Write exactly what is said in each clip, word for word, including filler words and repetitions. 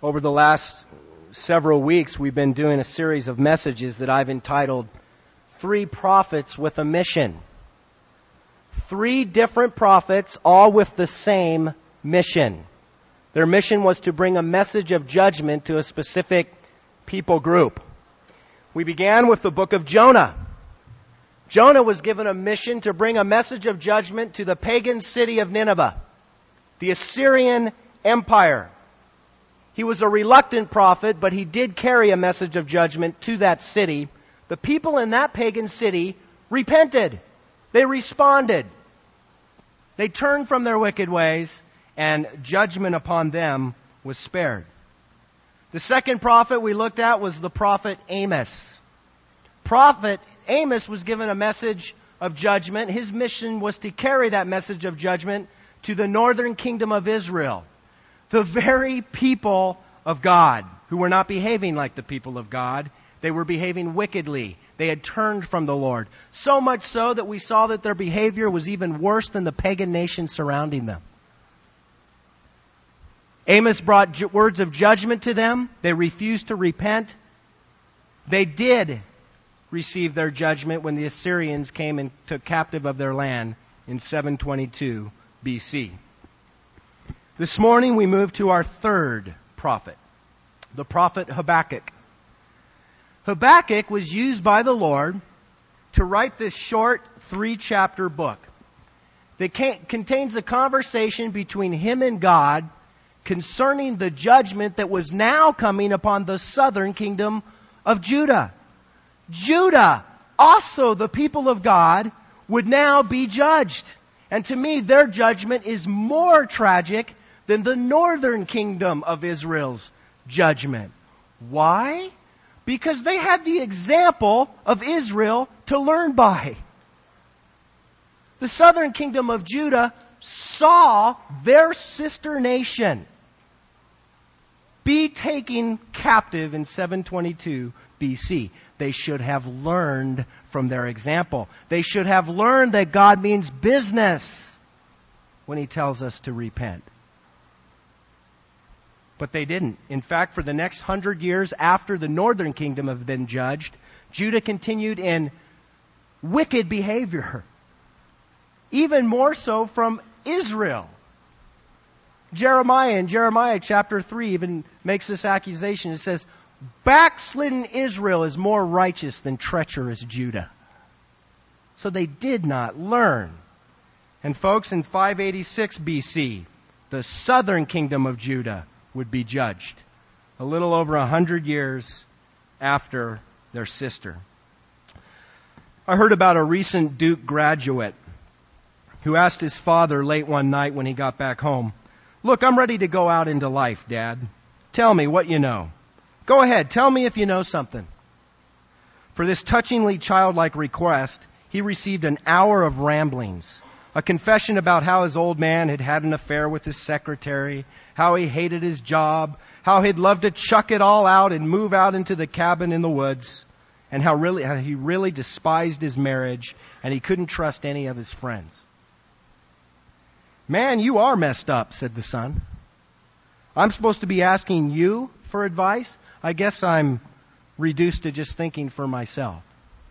Over the last several weeks, we've been doing a series of messages that I've entitled Three Prophets with a Mission. Three different prophets, all with the same mission. Their mission was to bring a message of judgment to a specific people group. We began with the book of Jonah. Jonah was given a mission to bring a message of judgment to the pagan city of Nineveh, the Assyrian Empire. He was a reluctant prophet, but he did carry a message of judgment to that city. The people in that pagan city repented. They responded. They turned from their wicked ways, and judgment upon them was spared. The second prophet we looked at was the prophet Amos. Prophet Amos was given a message of judgment. His mission was to carry that message of judgment to the northern kingdom of Israel. The very people of God, who were not behaving like the people of God. They were behaving wickedly. They had turned from the Lord. So much so that we saw that their behavior was even worse than the pagan nations surrounding them. Amos brought ju- words of judgment to them. They refused to repent. They did receive their judgment when the Assyrians came and took captive of their land in seven twenty-two B C. This morning we move to our third prophet, the prophet Habakkuk. Habakkuk was used by the Lord to write this short three-chapter book that contains a conversation between him and God concerning the judgment that was now coming upon the southern kingdom of Judah. Judah, also the people of God, would now be judged. And to me, their judgment is more tragic than the northern kingdom of Israel's judgment. Why? Because they had the example of Israel to learn by. The southern kingdom of Judah saw their sister nation be taken captive in seven twenty-two B C. They should have learned from their example. They should have learned that God means business when He tells us to repent. But they didn't. In fact, for the next hundred years after the northern kingdom had been judged, Judah continued in wicked behavior. Even more so from Israel. Jeremiah in Jeremiah chapter three even makes this accusation. It says, backslidden Israel is more righteous than treacherous Judah. So they did not learn. And folks, in five eighty-six B C, the southern kingdom of Judah would be judged, a little over a hundred years after their sister. I heard about a recent Duke graduate who asked his father late one night when he got back home, "Look, I'm ready to go out into life, Dad. Tell me what you know. Go ahead, tell me if you know something." For this touchingly childlike request, he received an hour of ramblings. A confession about how his old man had had an affair with his secretary, how he hated his job, how he'd love to chuck it all out and move out into the cabin in the woods, and how really how he really despised his marriage and he couldn't trust any of his friends. "Man, you are messed up," said the son. "I'm supposed to be asking you for advice? I guess I'm reduced to just thinking for myself."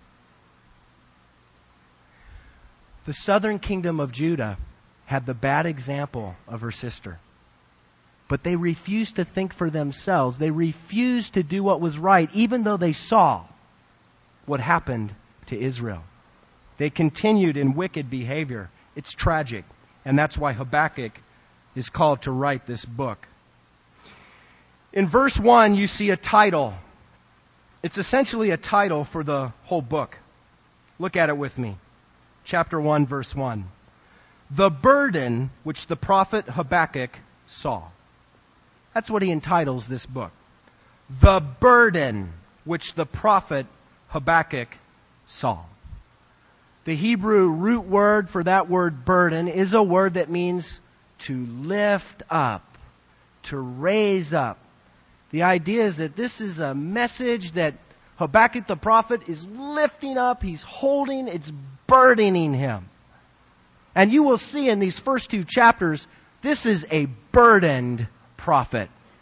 The southern kingdom of Judah had the bad example of her sister. But they refused to think for themselves. They refused to do what was right, even though they saw what happened to Israel. They continued in wicked behavior. It's tragic. And that's why Habakkuk is called to write this book. In verse one, you see a title. It's essentially a title for the whole book. Look at it with me. Chapter one, verse one. The burden which the prophet Habakkuk saw. That's what he entitles this book. The burden which the prophet Habakkuk saw. The Hebrew root word for that word burden is a word that means to lift up, to raise up. The idea is that this is a message that Habakkuk the prophet is lifting up, he's holding, it's burdening him. And you will see in these first two chapters, this is a burdened prophet.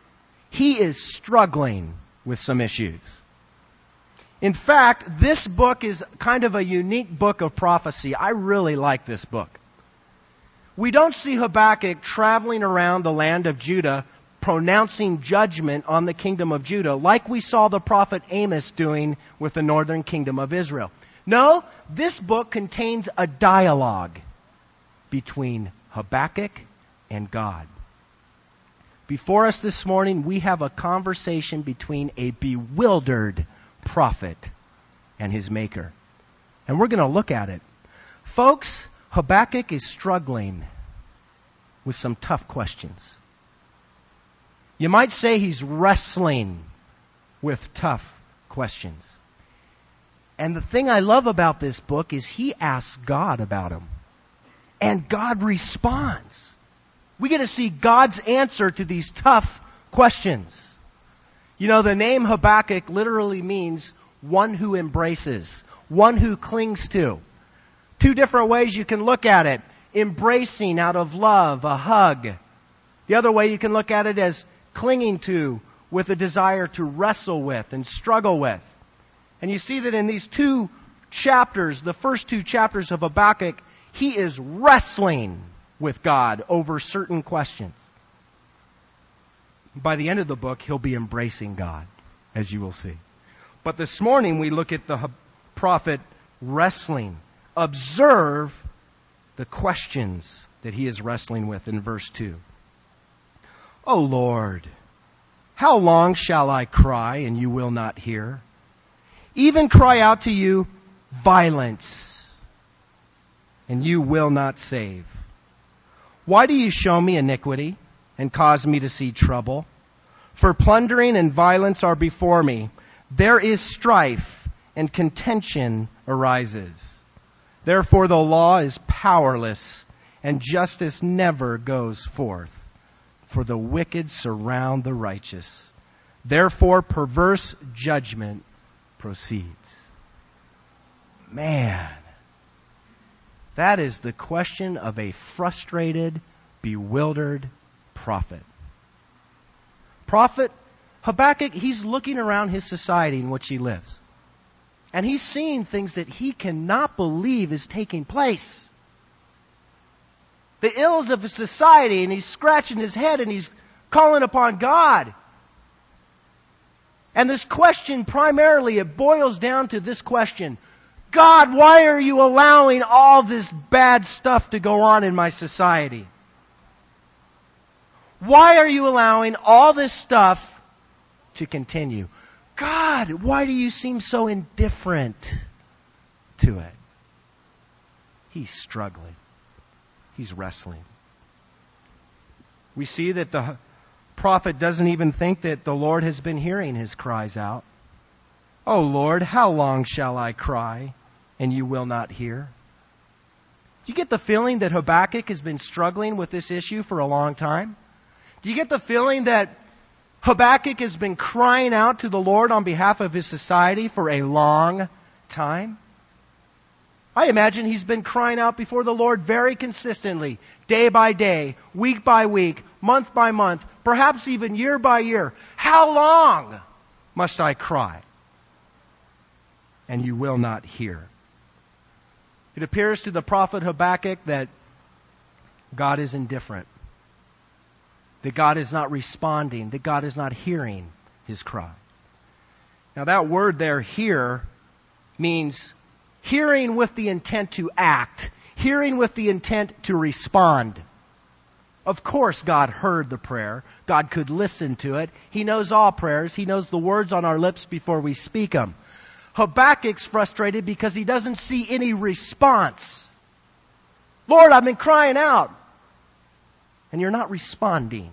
he is struggling with some issues. In fact, this book is kind of a unique book of prophecy. I really like this book. We don't see Habakkuk traveling around the land of Judah pronouncing judgment on the kingdom of Judah like we saw the prophet Amos doing with the northern kingdom of Israel. No, this book contains a dialogue between Habakkuk and God. Before us this morning, we have a conversation between a bewildered prophet and his maker. And we're going to look at it. Folks, Habakkuk is struggling with some tough questions. You might say he's wrestling with tough questions. And the thing I love about this book is he asks God about them. And God responds. We get to see God's answer to these tough questions. You know, the name Habakkuk literally means one who embraces, one who clings to. Two different ways you can look at it. Embracing out of love, a hug. The other way you can look at it as clinging to with a desire to wrestle with and struggle with. And you see that in these two chapters, the first two chapters of Habakkuk, he is wrestling with God over certain questions. By the end of the book, he'll be embracing God, as you will see. But this morning, we look at the prophet wrestling. Observe the questions that he is wrestling with in verse two. O Lord, how long shall I cry and you will not hear? Even cry out to you violence, and you will not save. Why do you show me iniquity and cause me to see trouble? For plundering and violence are before me. There is strife and contention arises. Therefore the law is powerless and justice never goes forth. For the wicked surround the righteous. Therefore perverse judgment proceeds. Man, that is the question of a frustrated, bewildered prophet. Prophet Habakkuk, he's looking around his society in which he lives. And he's seeing things that he cannot believe is taking place. The ills of his society, and he's scratching his head and he's calling upon God. And this question, primarily, it boils down to this question. God, why are you allowing all this bad stuff to go on in my society? Why are you allowing all this stuff to continue? God, why do you seem so indifferent to it? He's struggling. He's wrestling. We see that the prophet doesn't even think that the Lord has been hearing his cries out. Oh Lord, how long shall I cry and you will not hear? Do you get the feeling that Habakkuk has been struggling with this issue for a long time? Do you get the feeling that Habakkuk has been crying out to the Lord on behalf of his society for a long time? I imagine he's been crying out before the Lord very consistently, day by day, week by week, month by month, perhaps even year by year. How long must I cry? And you will not hear. It appears to the prophet Habakkuk that God is indifferent, that God is not responding, that God is not hearing his cry. Now that word there, hear, means hearing with the intent to act, hearing with the intent to respond. Of course God heard the prayer. God could listen to it. He knows all prayers. He knows the words on our lips before we speak them. Habakkuk's frustrated because he doesn't see any response. Lord, I've been crying out, and you're not responding.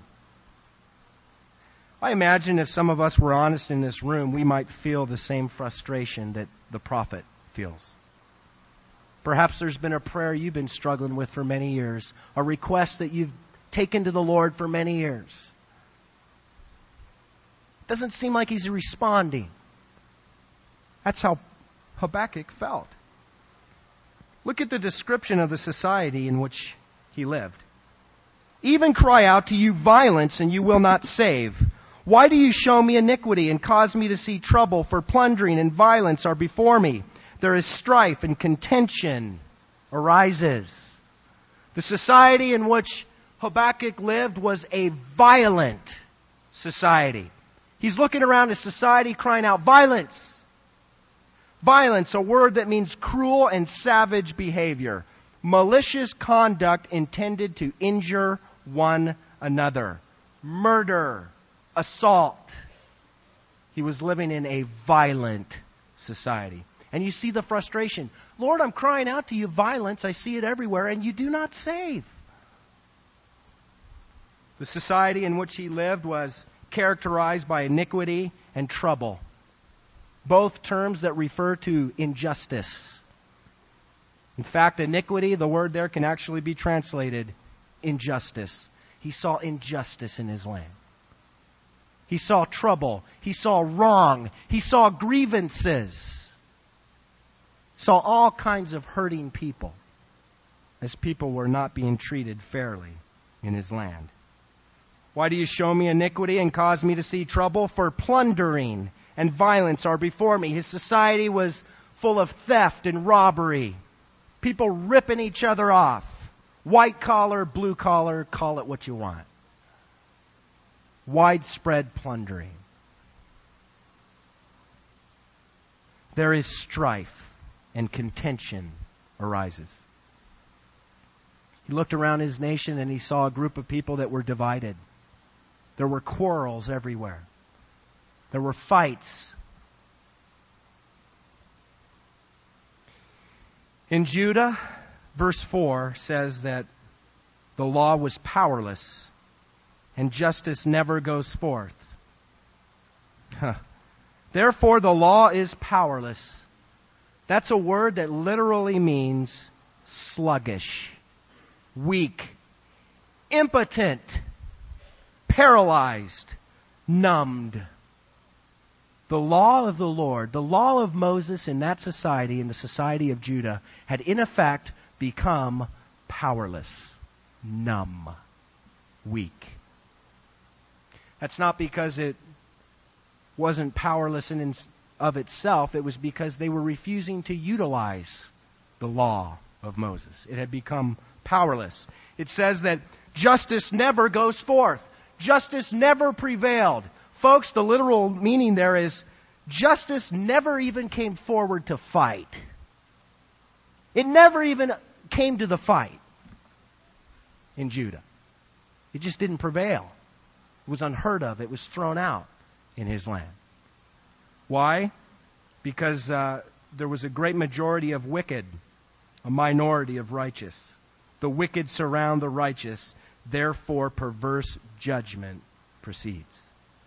I imagine if some of us were honest in this room, we might feel the same frustration that the prophet feels. Perhaps there's been a prayer you've been struggling with for many years, a request that you've taken to the Lord for many years. It doesn't seem like he's responding. That's how Habakkuk felt. Look at the description of the society in which he lived. Even cry out to you violence and you will not save. Why do you show me iniquity and cause me to see trouble? For plundering and violence are before me. There is strife and contention arises. The society in which Habakkuk lived was a violent society. He's looking around his society crying out, violence. Violence, a word that means cruel and savage behavior. Malicious conduct intended to injure one another. Murder, assault. He was living in a violent society. And you see the frustration. Lord, I'm crying out to you, violence. I see it everywhere, and you do not save. The society in which he lived was characterized by iniquity and trouble. Both terms that refer to injustice. In fact, iniquity, the word there can actually be translated injustice. He saw injustice in his land. He saw trouble. He saw wrong. He saw grievances. Saw all kinds of hurting people as people were not being treated fairly in his land. Why do you show me iniquity and cause me to see trouble? For plundering and violence are before me. His society was full of theft and robbery. People ripping each other off. White collar, blue collar, call it what you want. Widespread plundering. There is strife and contention arises. He looked around his nation and he saw a group of people that were divided. There were quarrels everywhere. There were fights. In Judah, verse four says that the law was powerless and justice never goes forth. Huh. Therefore, the law is powerless. That's a word that literally means sluggish, weak, impotent, paralyzed, numbed. The law of the Lord, the law of Moses in that society, in the society of Judah, had in effect become powerless, numb, weak. That's not because it wasn't powerless in of itself. It was because they were refusing to utilize the law of Moses. It had become powerless. It says that justice never goes forth. Justice never prevailed. Folks, the literal meaning there is justice never even came forward to fight. It never even came to the fight in Judah. It just didn't prevail. It was unheard of. It was thrown out in his land. Why? Because uh, there was a great majority of wicked, a minority of righteous. The wicked surround the righteous, therefore perverse judgment proceeds.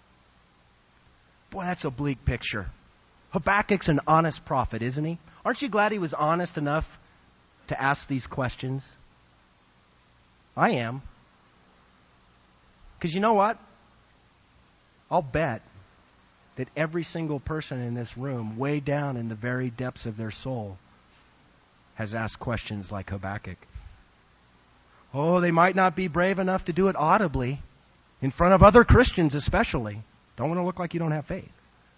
Boy, that's a bleak picture. Habakkuk's an honest prophet, isn't he? Aren't you glad he was honest enough to ask these questions? I am. Because you know what? I'll bet that every single person in this room, way down in the very depths of their soul, has asked questions like Habakkuk. Oh, they might not be brave enough to do it audibly, in front of other Christians especially. Don't want to look like you don't have faith.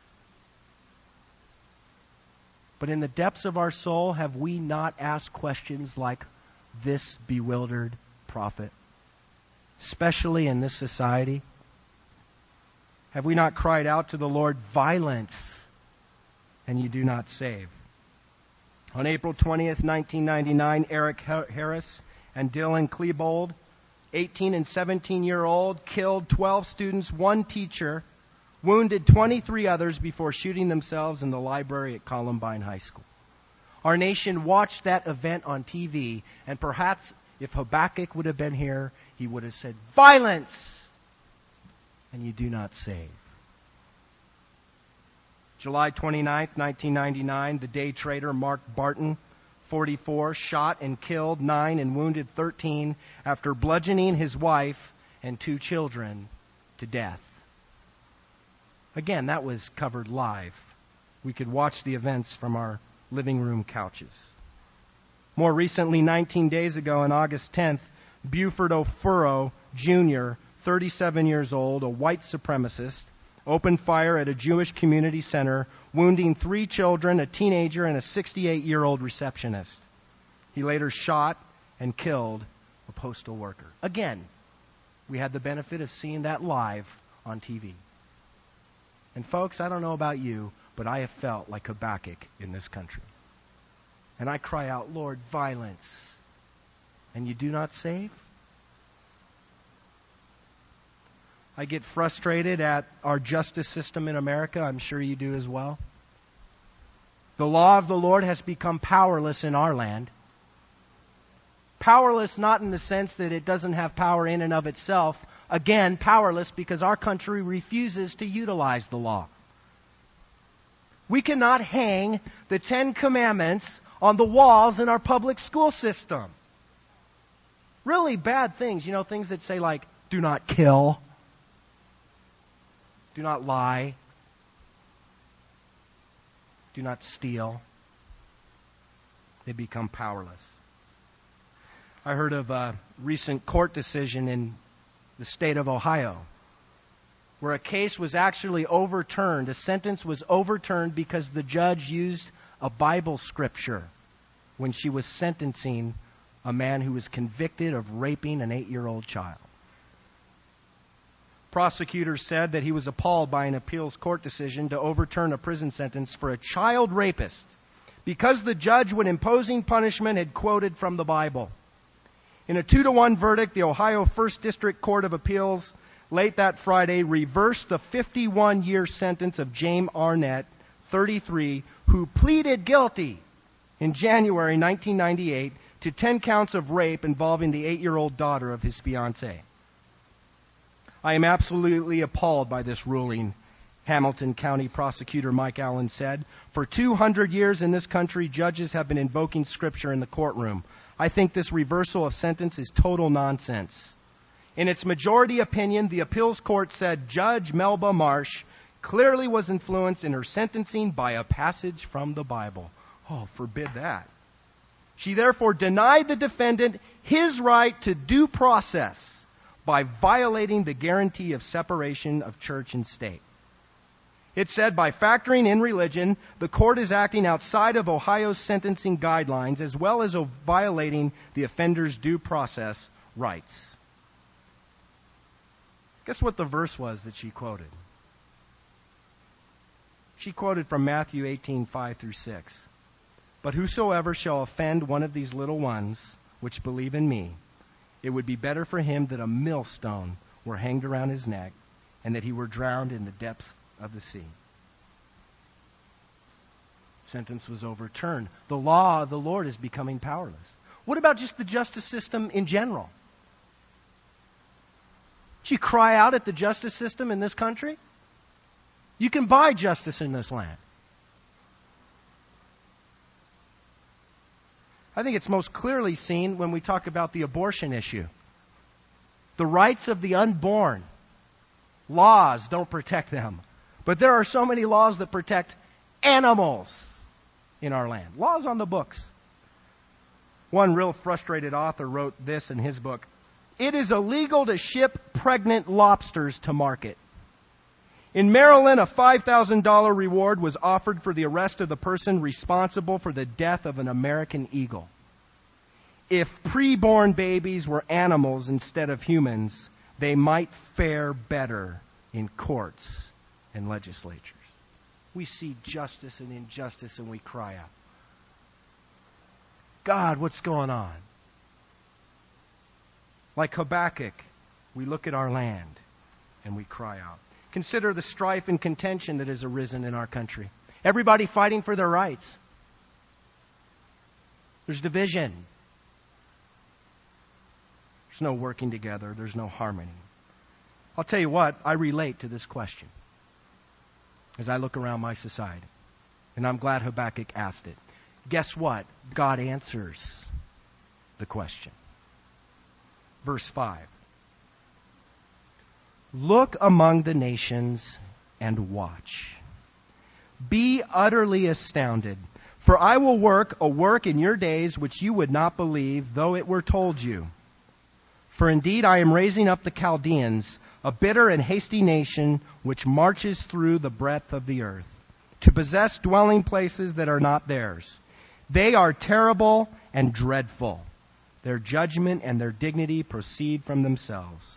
But in the depths of our soul, have we not asked questions like this bewildered prophet? Especially in this society? Have we not cried out to the Lord, violence, and you do not save? On April twentieth, nineteen ninety-nine, Eric Harris and Dylan Klebold, eighteen and seventeen-year-old, killed twelve students, one teacher, wounded twenty-three others before shooting themselves in the library at Columbine High School. Our nation watched that event on T V, and perhaps if Habakkuk would have been here, he would have said, violence! And you do not save. July twenty-ninth, nineteen ninety-nine, the day trader Mark Barton, forty-four, shot and killed nine and wounded thirteen after bludgeoning his wife and two children to death. Again, that was covered live. We could watch the events from our living room couches. More recently, nineteen days ago on August tenth, Buford O'Furrow, Junior, thirty-seven years old, a white supremacist, opened fire at a Jewish community center, wounding three children, a teenager, and a sixty-eight-year-old receptionist. He later shot and killed a postal worker. Again, we had the benefit of seeing that live on T V. And folks, I don't know about you, but I have felt like Habakkuk in this country. And I cry out, Lord, violence, and you do not save? I get frustrated at our justice system in America. I'm sure you do as well. The law of the Lord has become powerless in our land. Powerless not in the sense that it doesn't have power in and of itself. Again, powerless because our country refuses to utilize the law. We cannot hang the Ten Commandments on the walls in our public school system. Really bad things, you know, things that say like, do not kill, do not lie, do not steal. They become powerless. I heard of a recent court decision in the state of Ohio where a case was actually overturned. A sentence was overturned because the judge used a Bible scripture when she was sentencing a man who was convicted of raping an eight-year-old child. Prosecutors said that he was appalled by an appeals court decision to overturn a prison sentence for a child rapist because the judge, when imposing punishment, had quoted from the Bible. In a two to one verdict, the Ohio First District Court of Appeals late that Friday reversed the fifty-one-year sentence of James Arnett, thirty-three, who pleaded guilty in January nineteen ninety-eight to ten counts of rape involving the eight-year-old daughter of his fiancée. I am absolutely appalled by this ruling, Hamilton County Prosecutor Mike Allen said. For two hundred years in this country, judges have been invoking Scripture in the courtroom. I think this reversal of sentence is total nonsense. In its majority opinion, the appeals court said Judge Melba Marsh clearly was influenced in her sentencing by a passage from the Bible. Oh, forbid that. She therefore denied the defendant his right to due process by violating the guarantee of separation of church and state. It said by factoring in religion, the court is acting outside of Ohio's sentencing guidelines as well as violating the offender's due process rights. Guess what the verse was that she quoted? She quoted from Matthew eighteen, five through six. But whosoever shall offend one of these little ones which believe in me, it would be better for him that a millstone were hanged around his neck and that he were drowned in the depths of the sea. Sentence was overturned. The law of the Lord is becoming powerless. What about just the justice system in general? Did you cry out at the justice system in this country? You can buy justice in this land. I think it's most clearly seen when we talk about the abortion issue. The rights of the unborn. Laws don't protect them. But there are so many laws that protect animals in our land. Laws on the books. One real frustrated author wrote this in his book. It is illegal to ship pregnant lobsters to market. In Maryland, a five thousand dollars reward was offered for the arrest of the person responsible for the death of an American eagle. If preborn babies were animals instead of humans, they might fare better in courts and legislatures. We see justice and injustice and we cry out, God, what's going on? Like Habakkuk, we look at our land and we cry out. Consider the strife and contention that has arisen in our country. Everybody fighting for their rights. There's division. There's no working together. There's no harmony. I'll tell you what, I relate to this question as I look around my society. And I'm glad Habakkuk asked it. Guess what? God answers the question. Verse five. Look among the nations and watch. Be utterly astounded, for I will work a work in your days which you would not believe, though it were told you. For indeed I am raising up the Chaldeans, a bitter and hasty nation which marches through the breadth of the earth, to possess dwelling places that are not theirs. They are terrible and dreadful. Their judgment and their dignity proceed from themselves.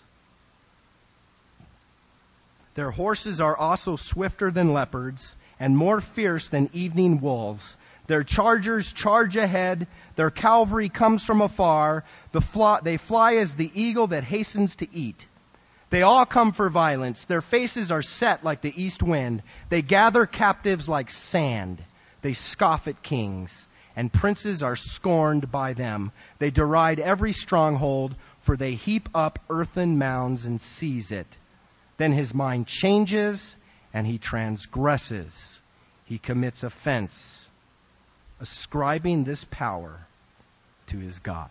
Their horses are also swifter than leopards, and more fierce than evening wolves. Their chargers charge ahead. Their cavalry comes from afar. The fly, they fly as the eagle that hastens to eat. They all come for violence. Their faces are set like the east wind. They gather captives like sand. They scoff at kings, and princes are scorned by them. They deride every stronghold, for they heap up earthen mounds and seize it. Then his mind changes, and he transgresses. He commits offense, ascribing this power to his God.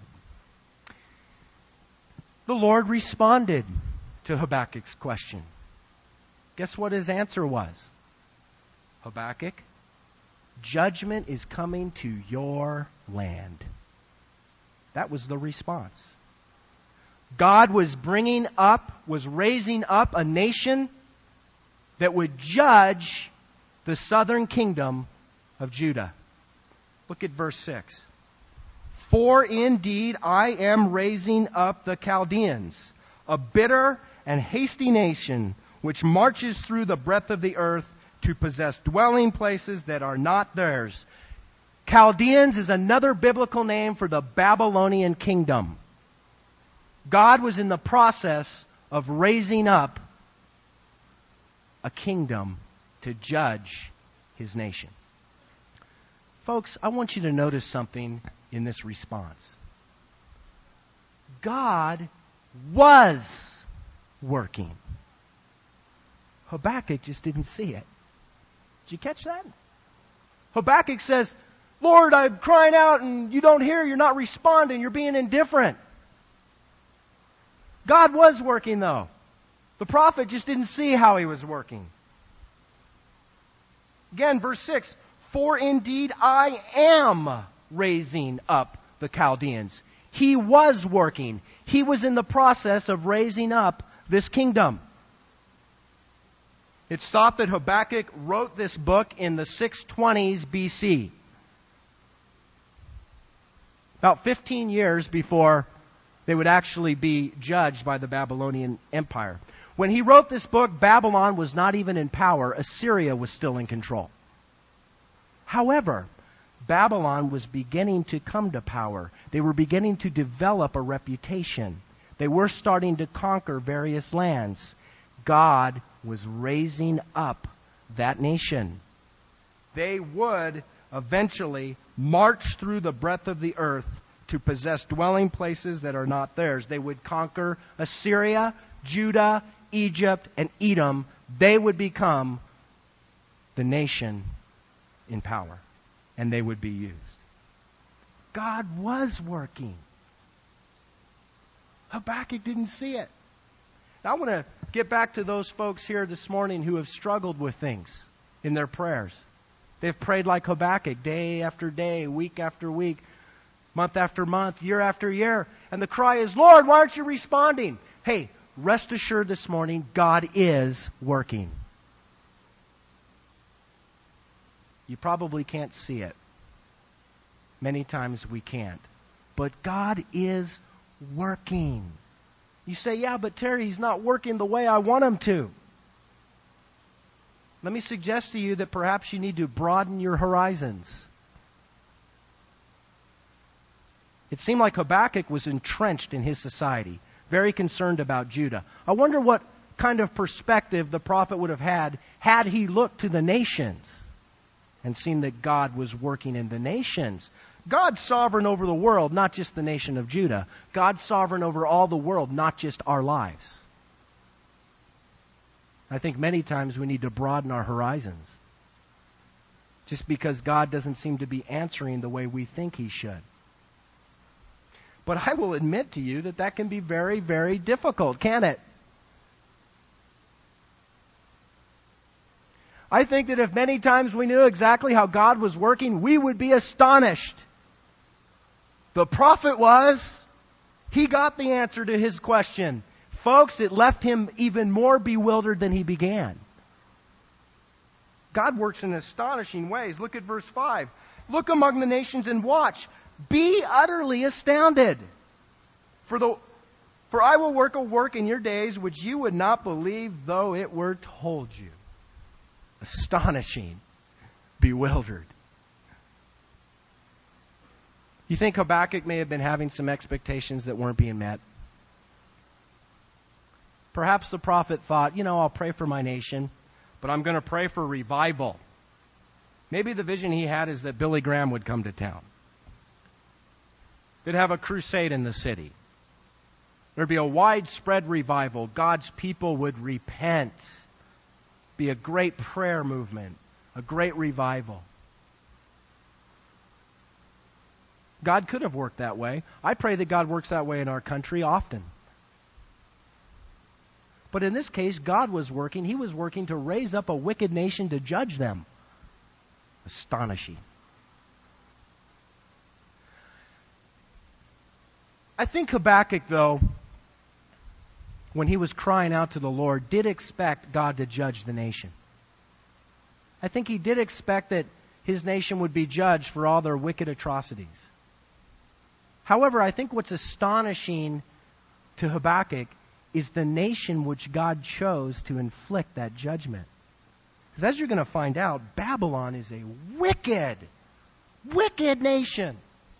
The Lord responded to Habakkuk's question. Guess what his answer was? Habakkuk, judgment is coming to your land. That was the response. God was bringing up, was raising up a nation that would judge the southern kingdom of Judah. Look at verse six. For indeed I am raising up the Chaldeans, a bitter and hasty nation, which marches through the breadth of the earth to possess dwelling places that are not theirs. Chaldeans is another biblical name for the Babylonian kingdom. God was in the process of raising up a kingdom to judge his nation. Folks, I want you to notice something in this response. God was working. Habakkuk just didn't see it. Did you catch that? Habakkuk says, Lord, I'm crying out and you don't hear, you're not responding, you're being indifferent. God was working though. The prophet just didn't see how he was working. Again, verse six, for indeed I am raising up the Chaldeans. He was working. He was in the process of raising up this kingdom. It's thought that Habakkuk wrote this book in the six twenties B C. About fifteen years before they would actually be judged by the Babylonian Empire. When he wrote this book, Babylon was not even in power. Assyria was still in control. However, Babylon was beginning to come to power. They were beginning to develop a reputation. They were starting to conquer various lands. God was raising up that nation. They would eventually march through the breadth of the earth to possess dwelling places that are not theirs. They would conquer Assyria, Judah, Egypt, and Edom. They would become the nation in power, and they would be used. God was working. Habakkuk didn't see it. Now, I want to get back to those folks here this morning who have struggled with things in their prayers. They've prayed like Habakkuk day after day, week after week, month after month, year after year. And the cry is, Lord, why aren't you responding? Hey, rest assured this morning, God is working. You probably can't see it. Many times we can't. But God is working. You say, yeah, but Terry, he's not working the way I want him to. Let me suggest to you that perhaps you need to broaden your horizons. It seemed like Habakkuk was entrenched in his society, very concerned about Judah. I wonder what kind of perspective the prophet would have had had he looked to the nations and seen that God was working in the nations. God's sovereign over the world, not just the nation of Judah. God's sovereign over all the world, not just our lives. I think many times we need to broaden our horizons. Just because God doesn't seem to be answering the way we think He should. But I will admit to you that that can be very, very difficult, can't it? I think that if many times we knew exactly how God was working, we would be astonished. The prophet was. He got the answer to his question. Folks, it left him even more bewildered than he began. God works in astonishing ways. Look at verse five. Look among the nations and watch. Be utterly astounded. For the For I will work a work in your days which you would not believe though it were told you. Astonishing. Bewildered. You think Habakkuk may have been having some expectations that weren't being met? Perhaps the prophet thought, you know, I'll pray for my nation, but I'm going to pray for revival. Maybe the vision he had is that Billy Graham would come to town. They'd have a crusade in the city. There'd be a widespread revival. God's people would repent. Be a great prayer movement, a great revival. God could have worked that way. I pray that God works that way in our country often. But in this case, God was working. He was working to raise up a wicked nation to judge them. Astonishing. I think Habakkuk, though, when he was crying out to the Lord, did expect God to judge the nation. I think he did expect that his nation would be judged for all their wicked atrocities. However, I think what's astonishing to Habakkuk is the nation which God chose to inflict that judgment. Because as you're going to find out, Babylon is a wicked, wicked nation.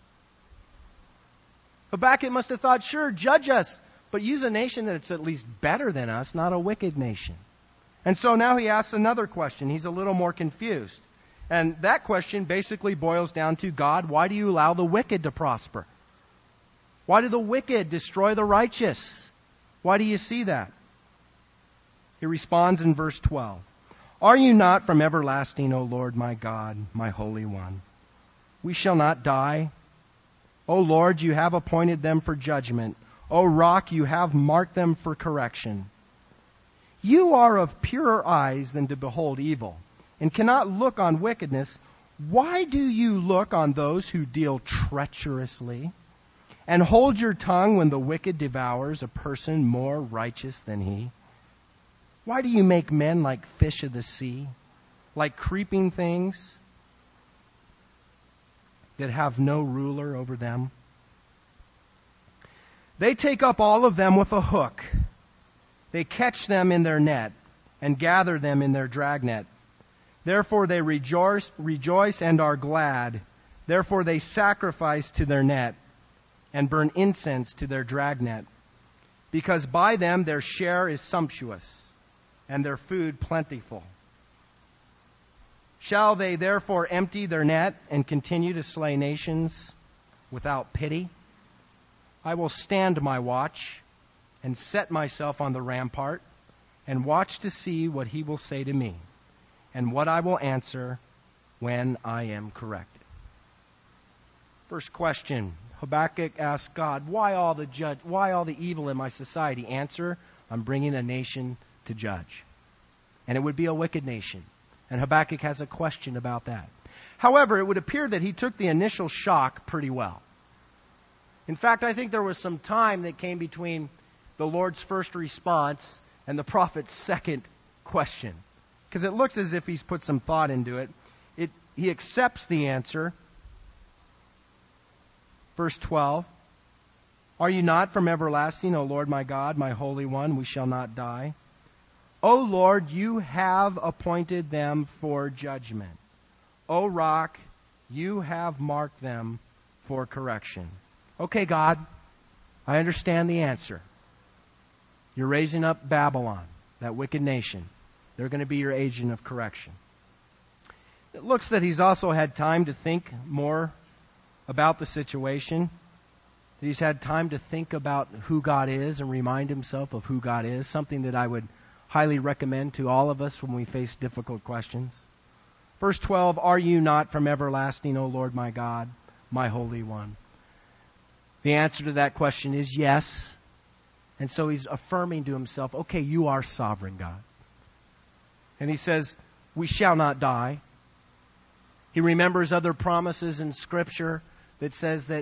Habakkuk must have thought, sure, judge us, but use a nation that's at least better than us, not a wicked nation. And so now he asks another question. He's a little more confused. And that question basically boils down to, God, why do you allow the wicked to prosper? Why do the wicked destroy the righteous? Why do you see that? He responds in verse twelve. Are you not from everlasting, O Lord, my God, my Holy One? We shall not die. O Lord, you have appointed them for judgment. O Rock, you have marked them for correction. You are of purer eyes than to behold evil, and cannot look on wickedness. Why do you look on those who deal treacherously, and hold your tongue when the wicked devours a person more righteous than he? Why do you make men like fish of the sea, like creeping things that have no ruler over them? They take up all of them with a hook. They catch them in their net and gather them in their dragnet. Therefore they rejoice, rejoice and are glad. Therefore they sacrifice to their net and burn incense to their dragnet, because by them their share is sumptuous and their food plentiful. Shall they therefore empty their net and continue to slay nations without pity? I will stand my watch and set myself on the rampart and watch to see what he will say to me and what I will answer when I am corrected. First question. Habakkuk asks God, why all the judge, why all the evil in my society? Answer, I'm bringing a nation to judge. And it would be a wicked nation. And Habakkuk has a question about that. However, it would appear that he took the initial shock pretty well. In fact, I think there was some time that came between the Lord's first response and the prophet's second question. Because it looks as if he's put some thought into it. It he accepts the answer. Verse twelve, are you not from everlasting, O Lord my God, my Holy One? We shall not die. O Lord, you have appointed them for judgment. O Rock, you have marked them for correction. Okay, God, I understand the answer. You're raising up Babylon, that wicked nation. They're going to be your agent of correction. It looks that he's also had time to think more about the situation. He's had time to think about who God is and remind himself of who God is, something that I would highly recommend to all of us when we face difficult questions. Verse twelve, are you not from everlasting, O Lord my God, my Holy One? The answer to that question is yes. And so he's affirming to himself, okay, you are sovereign God. And he says, we shall not die. He remembers other promises in Scripture that says that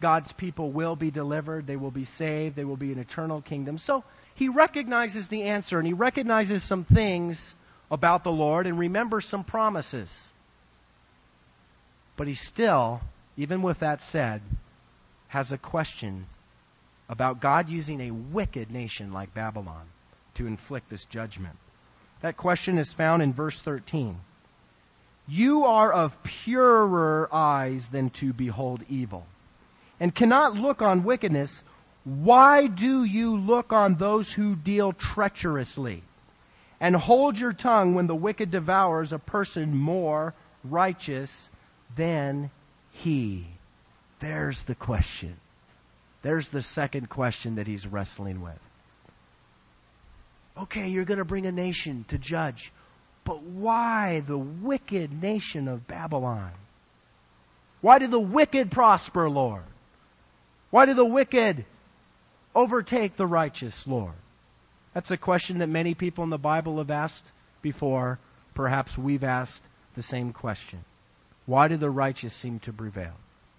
God's people will be delivered, they will be saved, they will be an eternal kingdom. So he recognizes the answer, and he recognizes some things about the Lord and remembers some promises. But he still, even with that said, has a question about God using a wicked nation like Babylon to inflict this judgment. That question is found in verse thirteen. You are of purer eyes than to behold evil, and cannot look on wickedness. Why do you look on those who deal treacherously, and hold your tongue when the wicked devours a person more righteous than he? There's the question. There's the second question that he's wrestling with. Okay, you're going to bring a nation to judge, but why the wicked nation of Babylon? Why do the wicked prosper, Lord? Why do the wicked overtake the righteous, Lord? That's a question that many people in the Bible have asked before. Perhaps we've asked the same question. Why do the righteous seem to prevail?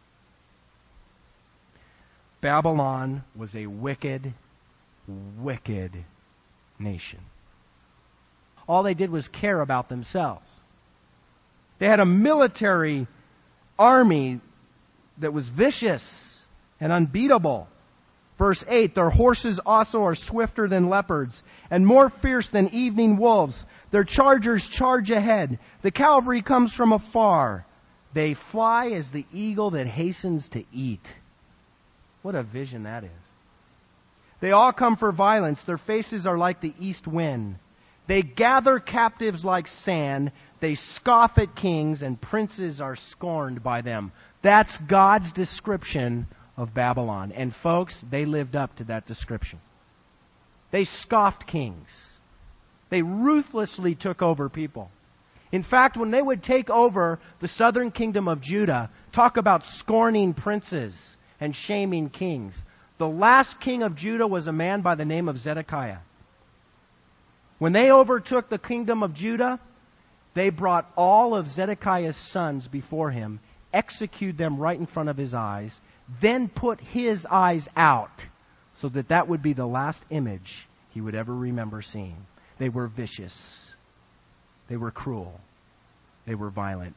Babylon was a wicked, wicked nation. All they did was care about themselves. They had a military army that was vicious and unbeatable. Verse eight, their horses also are swifter than leopards and more fierce than evening wolves. Their chargers charge ahead. The cavalry comes from afar. They fly as the eagle that hastens to eat. What a vision that is. They all come for violence. Their faces are like the east wind. They gather captives like sand. They scoff at kings, and princes are scorned by them. That's God's description of Babylon. And folks, they lived up to that description. They scoffed kings. They ruthlessly took over people. In fact, when they would take over the southern kingdom of Judah, talk about scorning princes and shaming kings. The last king of Judah was a man by the name of Zedekiah. When they overtook the kingdom of Judah, they brought all of Zedekiah's sons before him, executed them right in front of his eyes, then put his eyes out so that that would be the last image he would ever remember seeing. They were vicious. They were cruel. They were violent.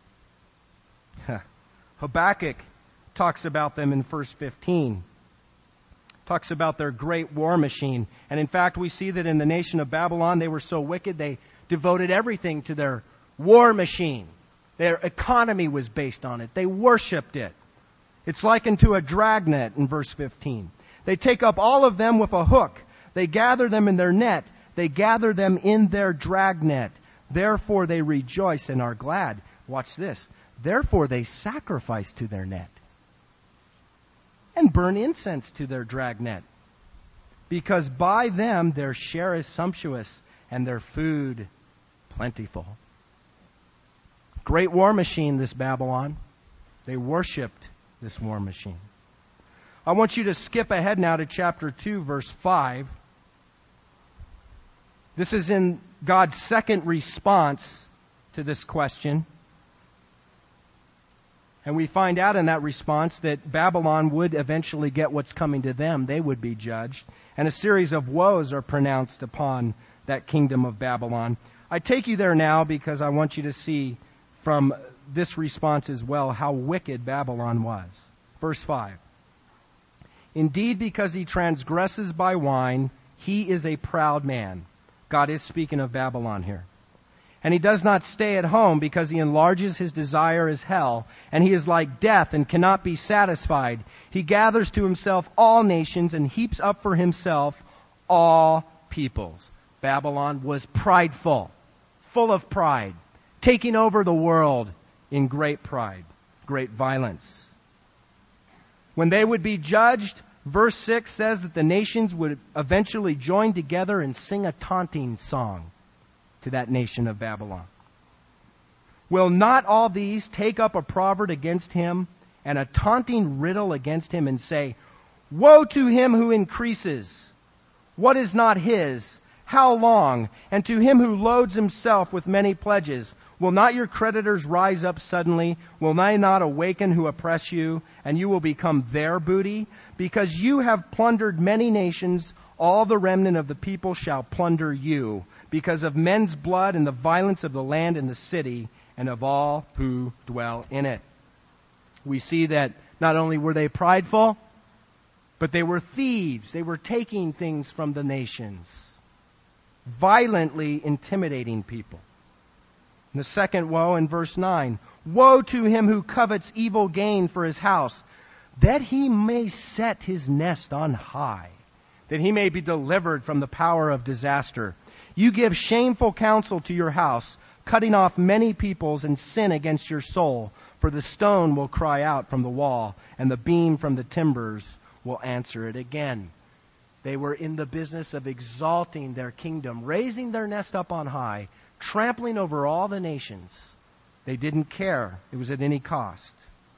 Habakkuk talks about them in verse fifteen. Talks about their great war machine. And in fact, we see that in the nation of Babylon, they were so wicked, they devoted everything to their war machine. Their economy was based on it. They worshipped it. It's likened to a dragnet in verse fifteen. They take up all of them with a hook. They gather them in their net. They gather them in their dragnet. Therefore they rejoice and are glad. Watch this. Therefore they sacrifice to their net and burn incense to their dragnet, because by them their share is sumptuous and their food plentiful. Great war machine, this Babylon. They worshipped this war machine. I want you to skip ahead now to chapter two, verse five. This is in God's second response to this question. And we find out in that response that Babylon would eventually get what's coming to them. They would be judged. And a series of woes are pronounced upon that kingdom of Babylon. I take you there now because I want you to see from this response as well how wicked Babylon was. Verse five. Indeed, because he transgresses by wine, he is a proud man. God is speaking of Babylon here. And he does not stay at home, because he enlarges his desire as hell, and he is like death and cannot be satisfied. He gathers to himself all nations and heaps up for himself all peoples. Babylon was prideful, full of pride, taking over the world in great pride, great violence. When they would be judged, verse six says that the nations would eventually join together and sing a taunting song to that nation of Babylon. Will not all these take up a proverb against him and a taunting riddle against him and say, woe to him who increases! What is not his? How long? And to him who loads himself with many pledges, Will not your creditors rise up suddenly? Will they not awaken who oppress you, and you will become their booty? Because you have plundered many nations, all the remnant of the people shall plunder you, because of men's blood and the violence of the land and the city, and of all who dwell in it. We see that not only were they prideful, but they were thieves. They were taking things from the nations, violently intimidating people. And the second woe in verse nine, woe to him who covets evil gain for his house, that he may set his nest on high, that he may be delivered from the power of disaster. You give shameful counsel to your house, cutting off many peoples, and sin against your soul. For the stone will cry out from the wall, and the beam from the timbers will answer it again. They were in the business of exalting their kingdom, raising their nest up on high, trampling over all the nations. They didn't care. It was at any cost.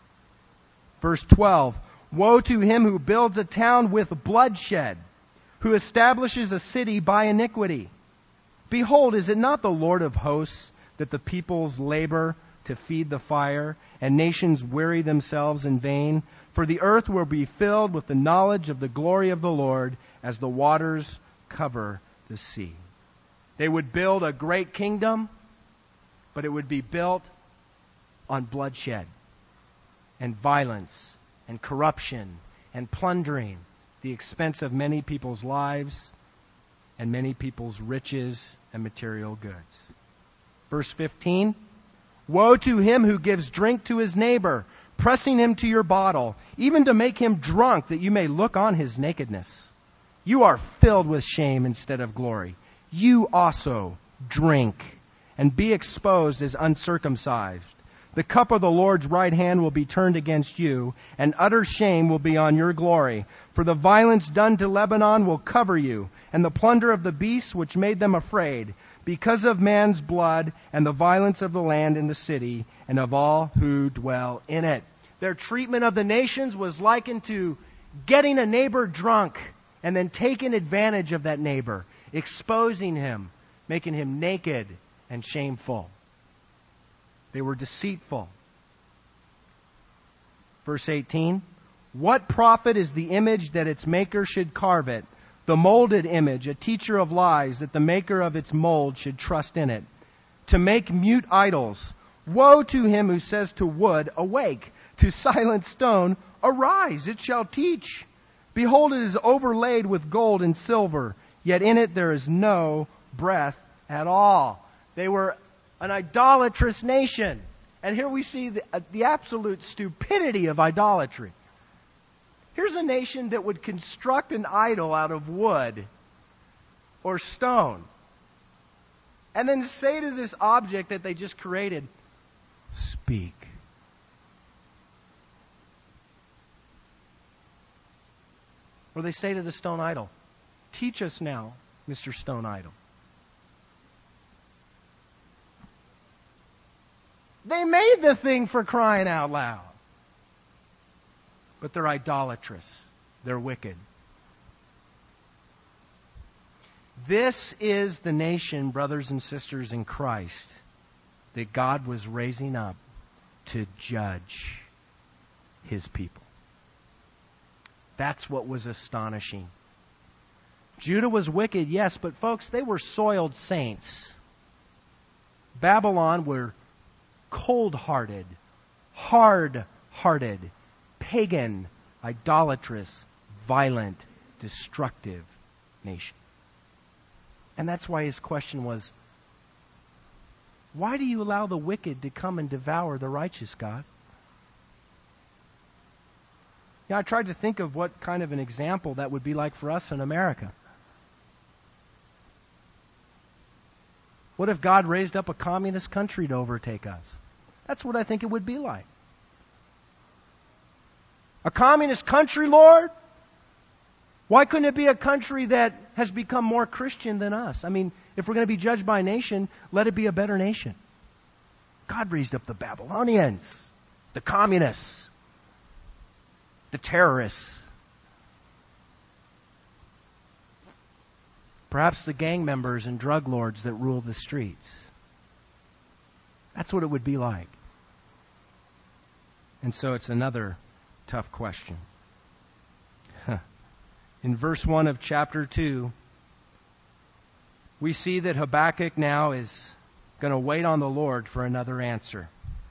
Verse twelve, woe to him who builds a town with bloodshed, who establishes a city by iniquity. Behold, is it not the Lord of hosts that the peoples labor to feed the fire, and nations weary themselves in vain? For the earth will be filled with the knowledge of the glory of the Lord as the waters cover the sea. They would build a great kingdom, but it would be built on bloodshed and violence and corruption and plundering, the expense of many people's lives and many people's riches and material goods. Verse fifteen, woe to him who gives drink to his neighbor, pressing him to your bottle, even to make him drunk, that you may look on his nakedness. You are filled with shame instead of glory. You also drink and be exposed as uncircumcised. The cup of the Lord's right hand will be turned against you, and utter shame will be on your glory. For the violence done to Lebanon will cover you, and the plunder of the beasts which made them afraid, because of man's blood and the violence of the land and the city, and of all who dwell in it. Their treatment of the nations was likened to getting a neighbor drunk and then taking advantage of that neighbor, exposing him, making him naked and shameful. They were deceitful. Verse eighteen, what profit is the image that its maker should carve it? The molded image, a teacher of lies, that the maker of its mold should trust in it. To make mute idols. Woe to him who says to wood, awake, to silent stone, arise, it shall teach. Behold, it is overlaid with gold and silver, yet in it there is no breath at all. They were an idolatrous nation. And here we see the, uh, the absolute stupidity of idolatry. Here's a nation that would construct an idol out of wood or stone, and then say to this object that they just created, speak. Or they say to the stone idol, teach us now, Mister Stone Idol. They made the thing, for crying out loud. But they're idolatrous. They're wicked. This is the nation, brothers and sisters in Christ, that God was raising up to judge his people. That's what was astonishing. Judah was wicked, yes, but folks, they were soiled saints. Babylon were cold-hearted, hard-hearted, pagan, idolatrous, violent, destructive nation. And that's why his question was, why do you allow the wicked to come and devour the righteous, God? Yeah, I tried to think of what kind of an example that would be like for us in America. What if God raised up a communist country to overtake us? That's what I think it would be like. A communist country, Lord? Why couldn't it be a country that has become more Christian than us? I mean, if we're going to be judged by a nation, let it be a better nation. God raised up the Babylonians, the communists, the terrorists. Perhaps the gang members and drug lords that rule the streets. That's what it would be like. And so it's another tough question. In verse one of chapter two, we see that Habakkuk now is going to wait on the Lord for another answer.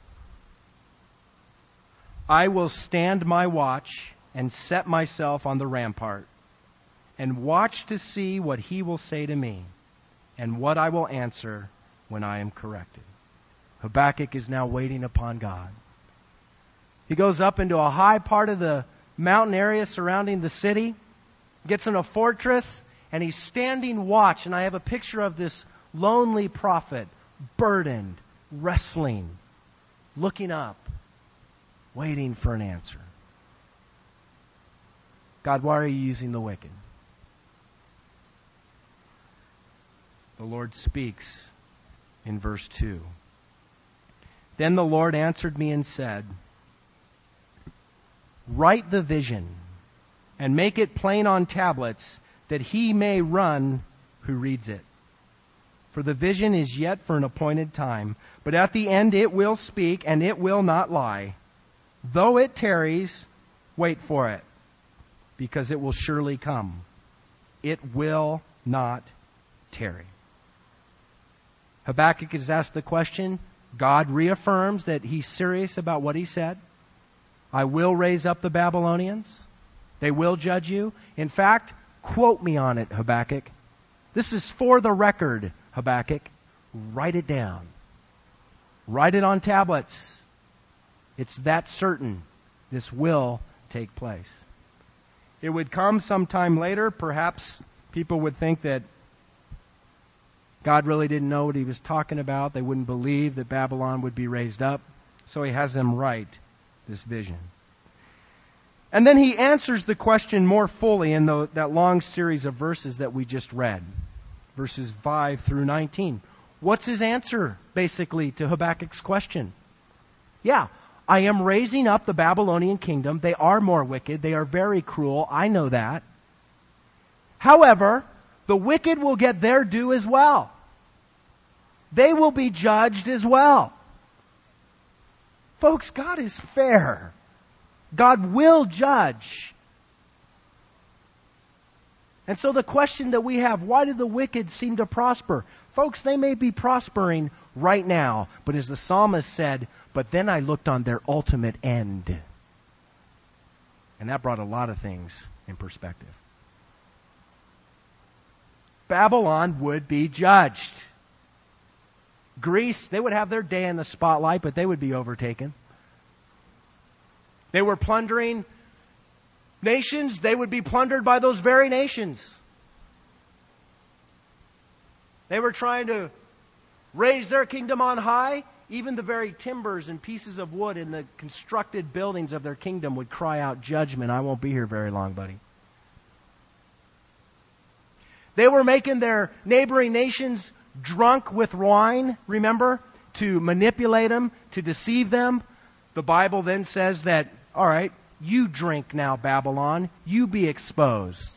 I will stand my watch and set myself on the rampart and watch to see what he will say to me and what I will answer when I am corrected. Habakkuk is now waiting upon God. He goes up into a high part of the mountain area surrounding the city, gets in a fortress, and he's standing watch. And I have a picture of this lonely prophet, burdened, wrestling, looking up, waiting for an answer. God, why are you using the wicked? The Lord speaks in verse two. Then the Lord answered me and said, write the vision and make it plain on tablets, that he may run who reads it. For the vision is yet for an appointed time, but at the end it will speak, and it will not lie. Though it tarries, wait for it, because it will surely come. It will not tarry. Habakkuk is asked the question. God reaffirms that he's serious about what he said. I will raise up the Babylonians. They will judge you. In fact, quote me on it, Habakkuk. This is for the record, Habakkuk. Write it down. Write it on tablets. It's that certain. This will take place. It would come sometime later. Perhaps people would think that God really didn't know what he was talking about. They wouldn't believe that Babylon would be raised up. So he has them write this vision. And then he answers the question more fully in the, that long series of verses that we just read. Verses five through nineteen. What's his answer, basically, to Habakkuk's question? Yeah, I am raising up the Babylonian kingdom. They are more wicked. They are very cruel. I know that. However, the wicked will get their due as well. They will be judged as well. Folks, God is fair. God will judge. And so the question that we have, why do the wicked seem to prosper? Folks, they may be prospering right now, but as the psalmist said, but then I looked on their ultimate end. And that brought a lot of things in perspective. Babylon would be judged. Greece, they would have their day in the spotlight, but they would be overtaken. They were plundering nations. They would be plundered by those very nations. They were trying to raise their kingdom on high. Even the very timbers and pieces of wood in the constructed buildings of their kingdom would cry out judgment. I won't be here very long, buddy. They were making their neighboring nations drunk with wine, remember, to manipulate them, to deceive them. The Bible then says that, all right, you drink now, Babylon. You be exposed.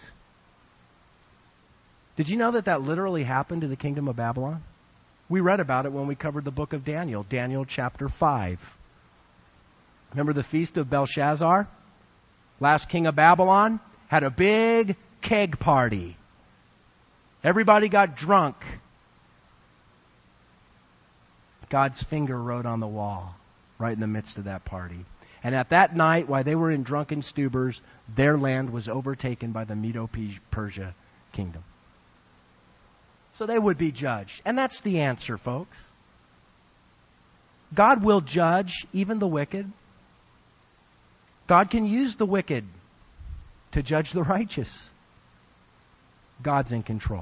Did you know that that literally happened to the kingdom of Babylon? We read about it when we covered the book of Daniel, Daniel chapter five. Remember the feast of Belshazzar? Last king of Babylon had a big keg party. Everybody got drunk. God's finger wrote on the wall right in the midst of that party. And at that night, while they were in drunken stupors, their land was overtaken by the Medo-Persia kingdom. So they would be judged. And that's the answer, folks. God will judge even the wicked. God can use the wicked to judge the righteous. God's in control.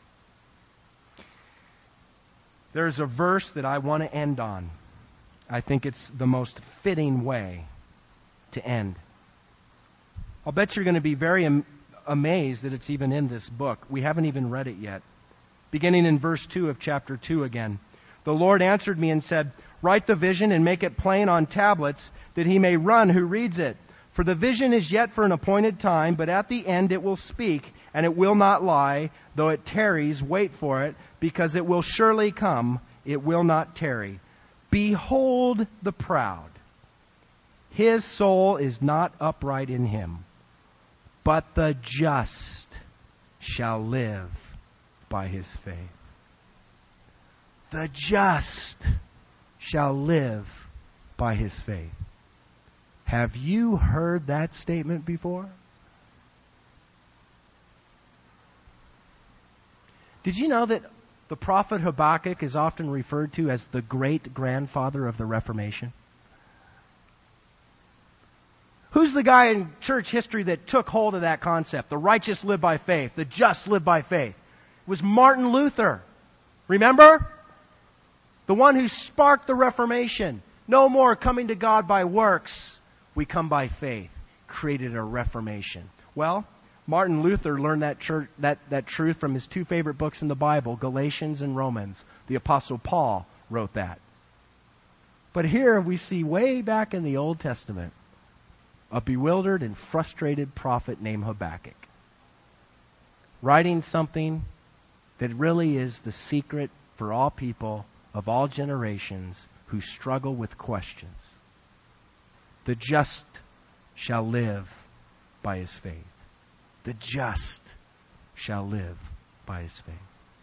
There's a verse that I want to end on. I think it's the most fitting way to end. I'll bet you're going to be very am- amazed that it's even in this book. We haven't even read it yet. Beginning in verse two of chapter two again. The Lord answered me and said, write the vision and make it plain on tablets, that he may run who reads it. For the vision is yet for an appointed time, but at the end it will speak, and it will not lie. Though it tarries, wait for it, because it will surely come. It will not tarry. Behold the proud. His soul is not upright in him, but the just shall live by his faith. The just shall live by his faith. Have you heard that statement before? Did you know that the prophet Habakkuk is often referred to as the great-grandfather of the Reformation? Who's the guy in church history that took hold of that concept? The righteous live by faith. The just live by faith. It was Martin Luther. Remember? The one who sparked the Reformation. No more coming to God by works. We come by faith. Created a Reformation. Well, Martin Luther learned that, church, that, that truth from his two favorite books in the Bible, Galatians and Romans. The Apostle Paul wrote that. But here we see way back in the Old Testament a bewildered and frustrated prophet named Habakkuk, writing something that really is the secret for all people of all generations who struggle with questions. The just shall live by his faith. The just shall live by his faith.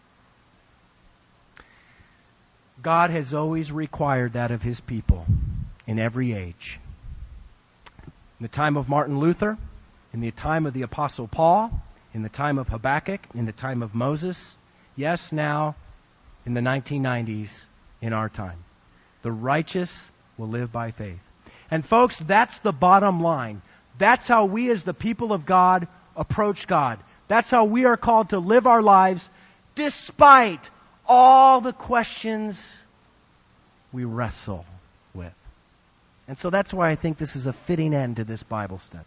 God has always required that of his people in every age. In the time of Martin Luther, in the time of the Apostle Paul, in the time of Habakkuk, in the time of Moses, yes, now in the nineteen nineties in our time. The righteous will live by faith. And folks, that's the bottom line. That's how we as the people of God approach God. That's how we are called to live our lives despite all the questions we wrestle with. And so that's why I think this is a fitting end to this Bible study.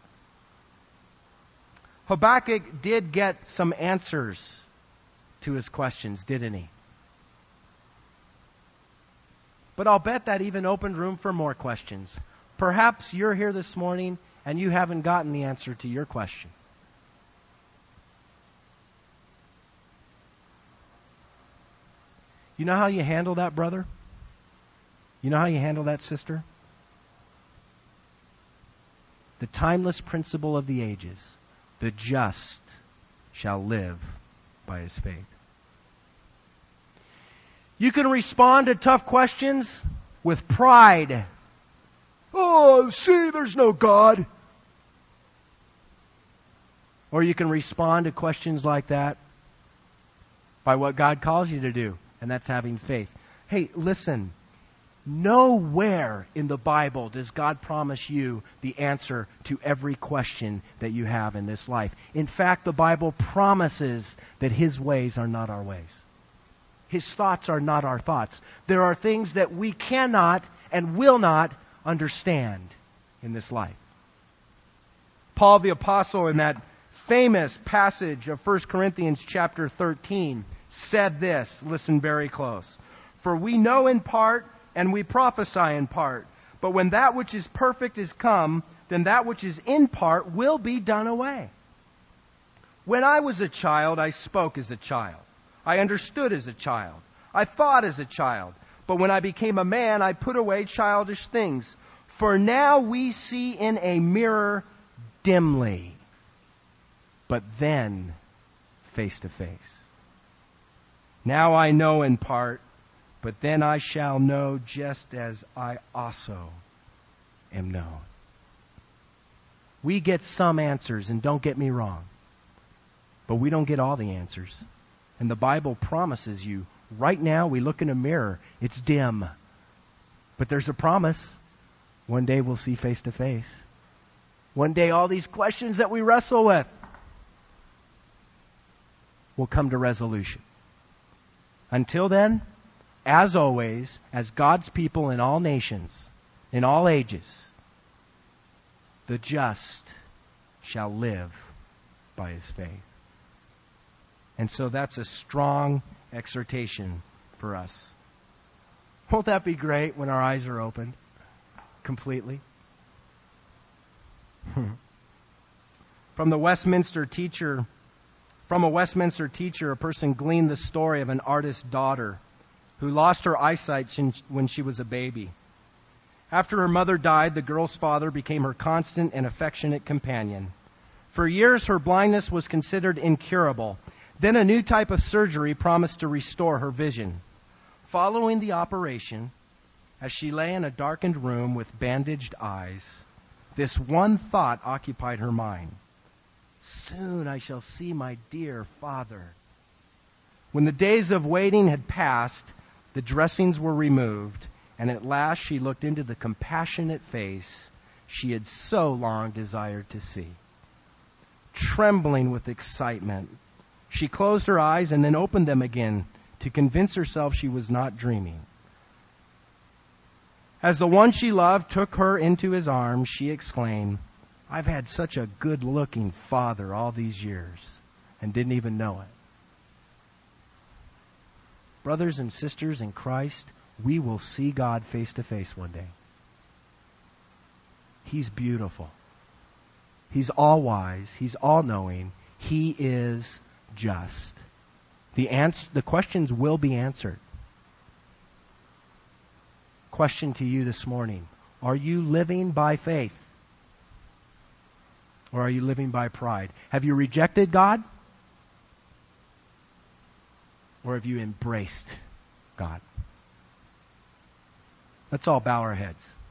Habakkuk did get some answers to his questions, didn't he? But I'll bet that even opened room for more questions. Perhaps you're here this morning and you haven't gotten the answer to your question. You know how you handle that, brother? You know how you handle that, sister? The timeless principle of the ages. The just shall live by his faith. You can respond to tough questions with pride. Oh, see, there's no God. Or you can respond to questions like that by what God calls you to do, and that's having faith. Hey, listen. Nowhere in the Bible does God promise you the answer to every question that you have in this life. In fact, the Bible promises that his ways are not our ways. His thoughts are not our thoughts. There are things that we cannot and will not understand in this life. Paul the Apostle, in that famous passage of First Corinthians chapter thirteen, said this. Listen very close. For we know in part, and we prophesy in part. But when that which is perfect is come, then that which is in part will be done away. When I was a child, I spoke as a child. I understood as a child. I thought as a child. But when I became a man, I put away childish things. For now we see in a mirror dimly, but then face to face. Now I know in part, but then I shall know just as I also am known. We get some answers, and don't get me wrong, but we don't get all the answers. And the Bible promises you, right now we look in a mirror, it's dim. But there's a promise. One day we'll see face to face. One day all these questions that we wrestle with will come to resolution. Until then, as always, as God's people in all nations, in all ages, the just shall live by his faith. And so that's a strong exhortation for us. Won't that be great when our eyes are opened completely? From the Westminster teacher, from a Westminster teacher, a person gleaned the story of an artist's daughter who lost her eyesight when she was a baby. After her mother died, the girl's father became her constant and affectionate companion. For years, her blindness was considered incurable. Then a new type of surgery promised to restore her vision. Following the operation, as she lay in a darkened room with bandaged eyes, this one thought occupied her mind. Soon I shall see my dear father. When the days of waiting had passed, the dressings were removed, and at last she looked into the compassionate face she had so long desired to see. Trembling with excitement, she closed her eyes and then opened them again to convince herself she was not dreaming. As the one she loved took her into his arms, she exclaimed, I've had such a good-looking father all these years and didn't even know it. Brothers and sisters in Christ, we will see God face to face one day. He's beautiful. He's all-wise. He's all-knowing. He is just. The answer, the questions will be answered. Question to you this morning. Are you living by faith? Or are you living by pride? Have you rejected God? Or have you embraced God? Let's all bow our heads.